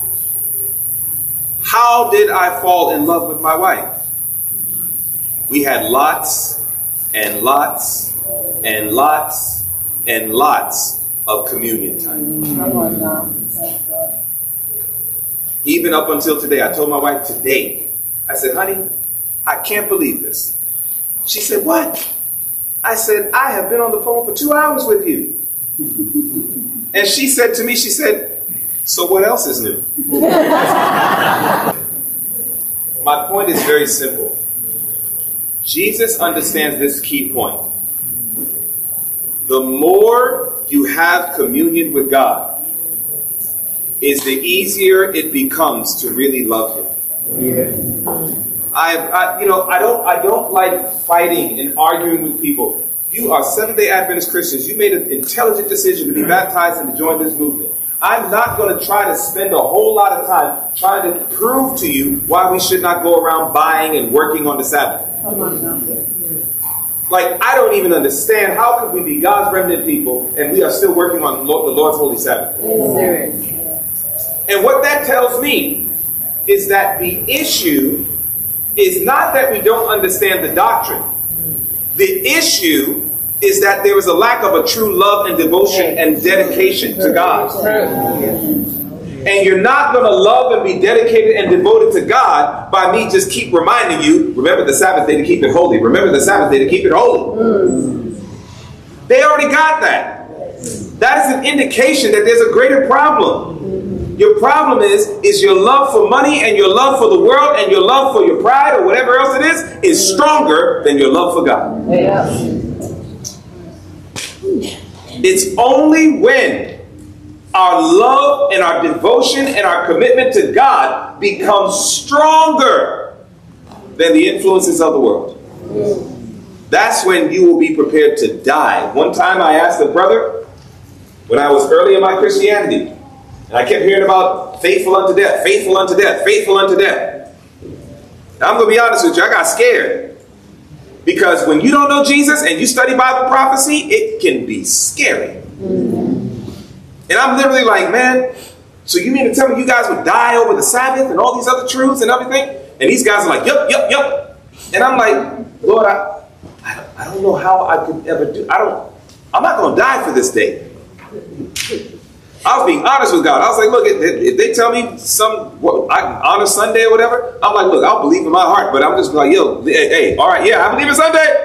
How did I fall in love with my wife? We had lots and lots and lots and lots of communion time. Even up until today, I told my wife today, I said, honey, I can't believe this. She said, what? I said, I have been on the phone for two hours with you. And she said to me, she said, So what else is new? My point is very simple. Jesus understands this key point. The more you have communion with God, is the easier it becomes to really love Him. Yeah. I, I, you know, I don't, I don't like fighting and arguing with people. You are Seventh-day Adventist Christians. You made an intelligent decision to be baptized and to join this movement. I'm not going to try to spend a whole lot of time trying to prove to you why we should not go around buying and working on the Sabbath. Like, I don't even understand how could we be God's remnant people and we are still working on the Lord's Holy Sabbath. And what that tells me is that the issue is not that we don't understand the doctrine. The issue is that there is a lack of a true love and devotion and dedication to God. And you're not going to love and be dedicated and devoted to God by me just keep reminding you, remember the Sabbath day to keep it holy. Remember the Sabbath day to keep it holy. They already got that. That is an indication that there's a greater problem. Your problem is, is your love for money and your love for the world and your love for your pride or whatever else it is, is stronger than your love for God. Yeah. It's only when our love and our devotion and our commitment to God becomes stronger than the influences of the world. That's when you will be prepared to die. One time I asked a brother, when I was early in my Christianity, and I kept hearing about faithful unto death, faithful unto death, faithful unto death. Now, I'm going to be honest with you, I got scared. Because when you don't know Jesus and you study Bible prophecy, it can be scary. And I'm literally like, man, so you mean to tell me you guys would die over the Sabbath and all these other truths and everything? And these guys are like, yup, yup, yup. And I'm like, Lord, I, I, don't, I don't know how I could ever do, I don't, I'm not going to die for this day. I was being honest with God. I was like, look, if they tell me some what, I honor Sunday or whatever, I'm like, look, I'll believe in my heart, but I'm just like, yo, hey, hey all right, yeah, I believe in Sunday.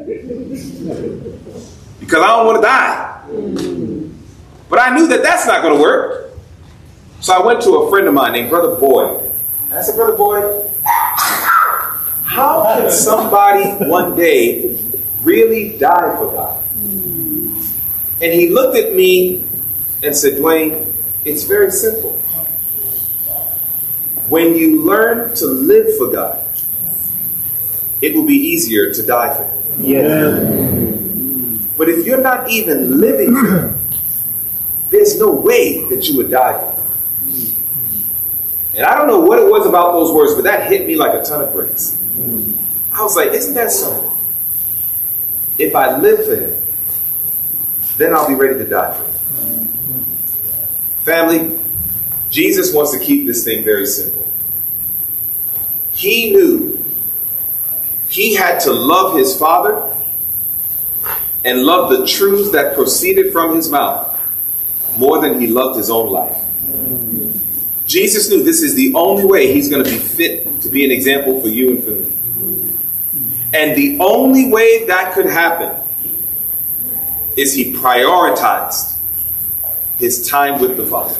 Because I don't want to die. But I knew that that's not going to work. So I went to a friend of mine named Brother Boyd. And I said, Brother Boyd, how can somebody one day really die for God? And he looked at me and said, Dwayne, it's very simple. When you learn to live for God, it will be easier to die for Him. Yeah. But if you're not even living for Him, there's no way that you would die for Him. And I don't know what it was about those words, but that hit me like a ton of bricks. I was like, isn't that so? If I live for Him, then I'll be ready to die for Him. Family, Jesus wants to keep this thing very simple. He knew He had to love His Father and love the truths that proceeded from His mouth more than He loved His own life. Jesus knew this is the only way He's going to be fit to be an example for you and for me. And the only way that could happen is He prioritized His time with the Father.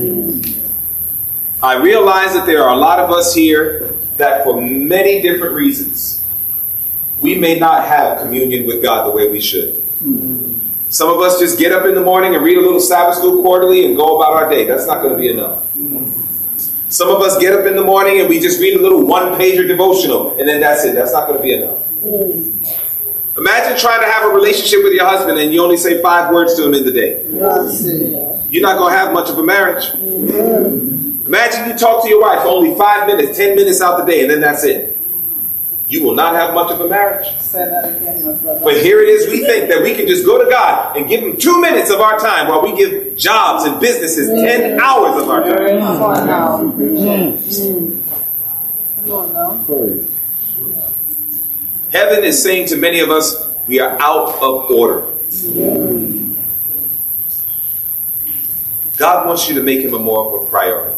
I realize that there are a lot of us here that for many different reasons, we may not have communion with God the way we should. Some of us just get up in the morning and read a little Sabbath School quarterly and go about our day. That's not going to be enough. Some of us get up in the morning and we just read a little one-pager devotional and then that's it. That's not going to be enough. Imagine trying to have a relationship with your husband and you only say five words to him in the day. You're not going to have much of a marriage. Imagine you talk to your wife for only five minutes, ten minutes out the day, and then that's it. You will not have much of a marriage. Say that again, my brother. But here it is, we think that we can just go to God and give Him two minutes of our time while we give jobs and businesses ten hours of our time. Come on now. Come on now. Heaven is saying to many of us, we are out of order. God wants you to make Him a more of a priority.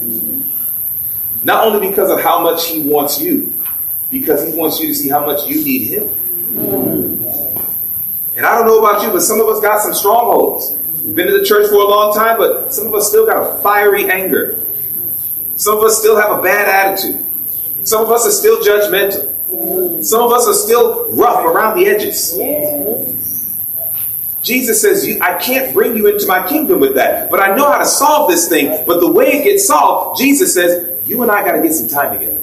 Not only because of how much He wants you, because He wants you to see how much you need Him. And I don't know about you, but some of us got some strongholds. We've been in the church for a long time, but some of us still got a fiery anger. Some of us still have a bad attitude. Some of us are still judgmental. Some of us are still rough around the edges. Jesus says, I can't bring you into my kingdom with that, but I know how to solve this thing. But the way it gets solved, Jesus says, you and I got to get some time together.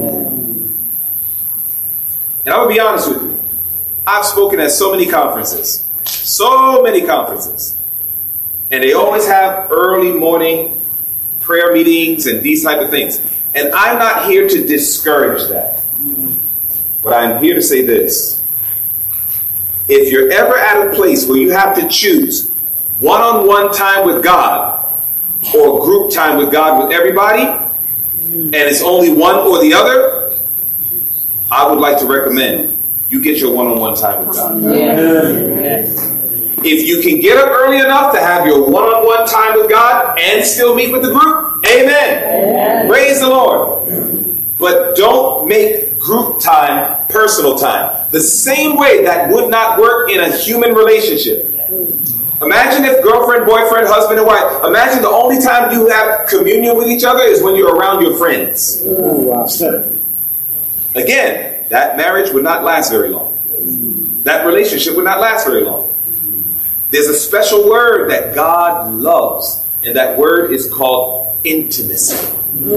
And I will be honest with you. I've spoken at so many conferences. So many conferences. And they always have early morning prayer meetings and these type of things. And I'm not here to discourage that. But I'm here to say this. If you're ever at a place where you have to choose one-on-one time with God or group time with God with everybody, and it's only one or the other, I would like to recommend you get your one-on-one time with God. Yes. If you can get up early enough to have your one-on-one time with God and still meet with the group, amen. Amen. Praise the Lord. But don't make group time personal time. The same way that would not work in a human relationship. Imagine if girlfriend, boyfriend, husband, and wife, imagine the only time you have communion with each other is when you're around your friends. Again, that marriage would not last very long. That relationship would not last very long. There's a special word that God loves, and that word is called intimacy.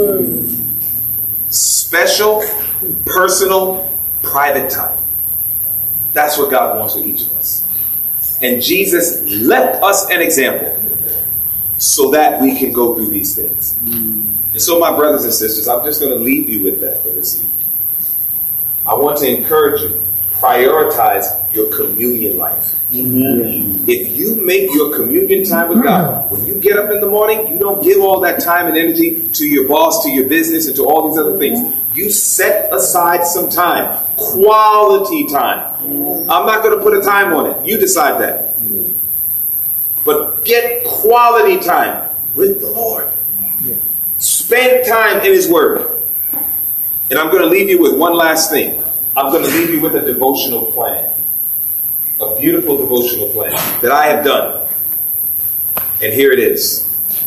Special, personal, private time. That's what God wants for each of us. And Jesus left us an example so that we can go through these things. And so, my brothers and sisters, I'm just going to leave you with that for this evening. I want to encourage you, prioritize your communion life. Amen. If you make your communion time with God, when you get up in the morning, you don't give all that time and energy to your boss, to your business, and to all these other things. You set aside some time, quality time. I'm not going to put a time on it. You decide that. But get quality time with the Lord. Spend time in His Word. And I'm going to leave you with one last thing. I'm going to leave you with a devotional plan. A beautiful devotional plan that I have done. And here it is.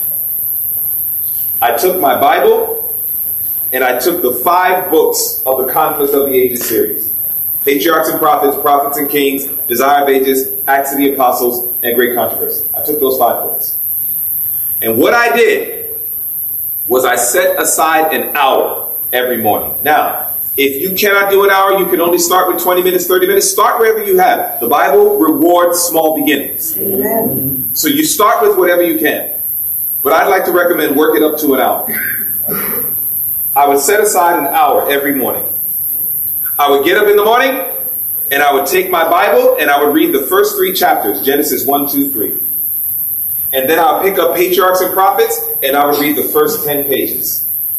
I took my Bible and I took the five books of the Conflict of the Ages series. Patriarchs and Prophets, Prophets and Kings, Desire of Ages, Acts of the Apostles, and Great Controversy. I took those five books. And what I did was I set aside an hour every morning. Now, if you cannot do an hour, you can only start with twenty minutes, thirty minutes. Start wherever you have. The Bible rewards small beginnings. Amen. So you start with whatever you can. But I'd like to recommend work it up to an hour. I would set aside an hour every morning. I would get up in the morning and I would take my Bible and I would read the first three chapters, Genesis one, two, three. And then I'll pick up Patriarchs and Prophets and I would read the first ten pages.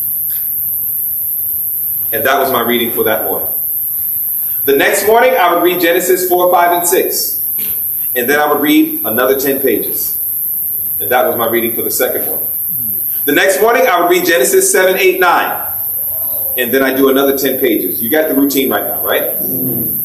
And that was my reading for that morning. The next morning, I would read Genesis four, five, and six. And then I would read another ten pages. And that was my reading for the second morning. The next morning, I would read Genesis seven, eight, nine. And then I do another ten pages. You got the routine right now, right? Mm-hmm.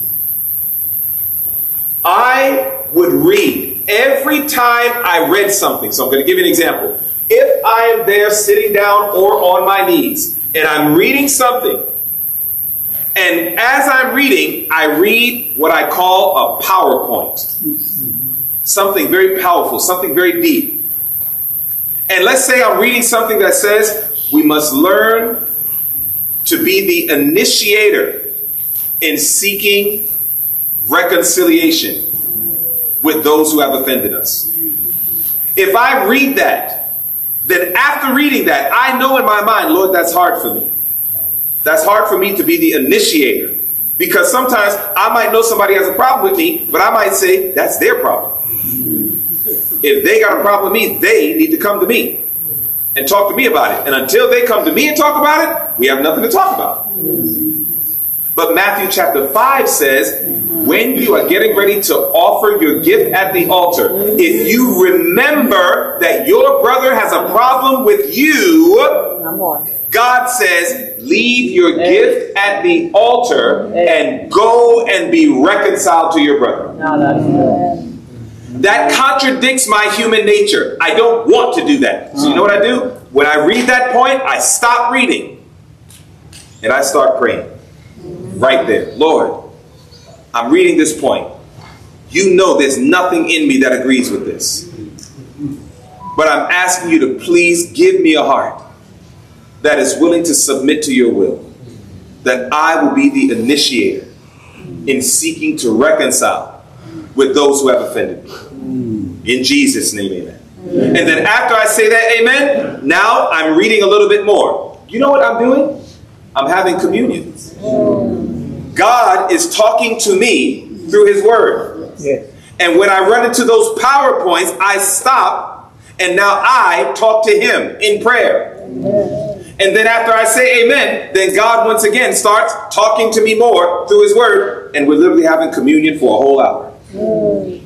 I would read every time I read something. So I'm going to give you an example. If I am there sitting down or on my knees and I'm reading something, and as I'm reading, I read what I call a PowerPoint. Something very powerful, something very deep. And let's say I'm reading something that says we must learn to be the initiator in seeking reconciliation with those who have offended us. If I read that, then after reading that, I know in my mind, Lord, that's hard for me. That's hard for me to be the initiator. Because sometimes I might know somebody has a problem with me, but I might say, that's their problem. If they got a problem with me, they need to come to me and talk to me about it. And until they come to me and talk about it, we have nothing to talk about. But Matthew chapter five says, when you are getting ready to offer your gift at the altar, if you remember that your brother has a problem with you, God says, leave your gift at the altar and go and be reconciled to your brother. That contradicts my human nature. I don't want to do that. So you know what I do? When I read that point, I stop reading. And I start praying. Right there. Lord, I'm reading this point. You know there's nothing in me that agrees with this. But I'm asking you to please give me a heart that is willing to submit to your will. That I will be the initiator in seeking to reconcile with those who have offended me. In Jesus' name, amen. Amen. And then after I say that, amen, now I'm reading a little bit more. You know what I'm doing? I'm having communion. God is talking to me through his word. Yeah. And when I run into those PowerPoints, I stop and now I talk to him in prayer. Amen. And then after I say amen, then God once again starts talking to me more through his word, and we're literally having communion for a whole hour. Mm.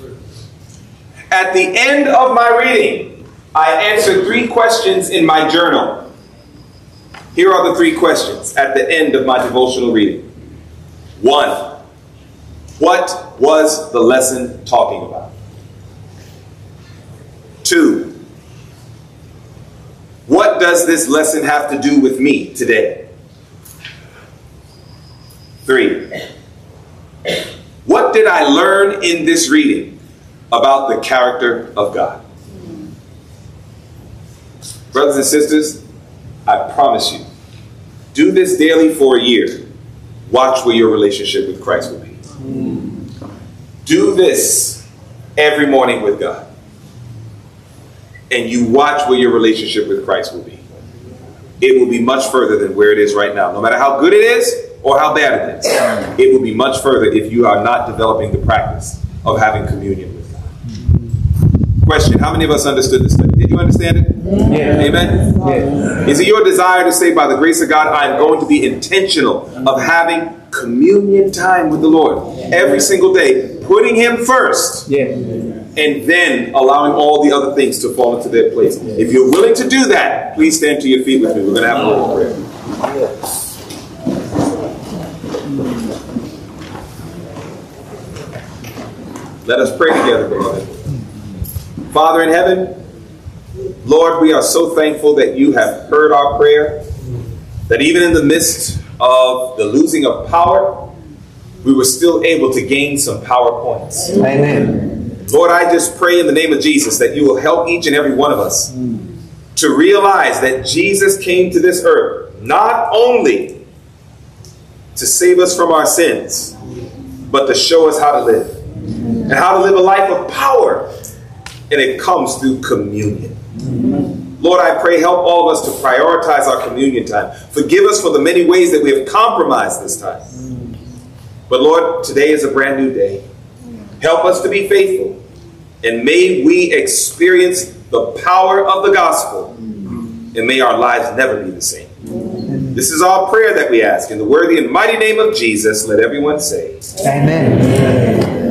At the end of my reading, I answered three questions in my journal. Here are the three questions at the end of my devotional reading. One, what was the lesson talking about? Two, what does this lesson have to do with me today? Three, what did I learn in this reading about the character of God? Brothers and sisters, I promise you, do this daily for a year. Watch where your relationship with Christ will be. Do this every morning with God. And you watch where your relationship with Christ will be. It will be much further than where it is right now. No matter how good it is or how bad it is, it will be much further if you are not developing the practice of having communion with God. Question, how many of us understood this study? Did you understand it? Yeah. Amen? Yeah. Is it your desire to say, by the grace of God, I am going to be intentional of having communion time with the Lord every single day, putting him first, yeah, and then allowing all the other things to fall into their place? If you're willing to do that, please stand to your feet with me. We're going to have a little prayer. Let us pray together, beloved. Father in heaven, Lord, we are so thankful that you have heard our prayer, that even in the midst of the losing of power, we were still able to gain some power points. Amen. Lord, I just pray in the name of Jesus that you will help each and every one of us to realize that Jesus came to this earth not only to save us from our sins, but to show us how to live and how to live a life of power. And it comes through communion. Lord, I pray, help all of us to prioritize our communion time. Forgive us for the many ways that we have compromised this time. But Lord, today is a brand new day. Help us to be faithful. And may we experience the power of the gospel. And may our lives never be the same. This is our prayer that we ask. In the worthy and mighty name of Jesus, let everyone say, Amen. Amen.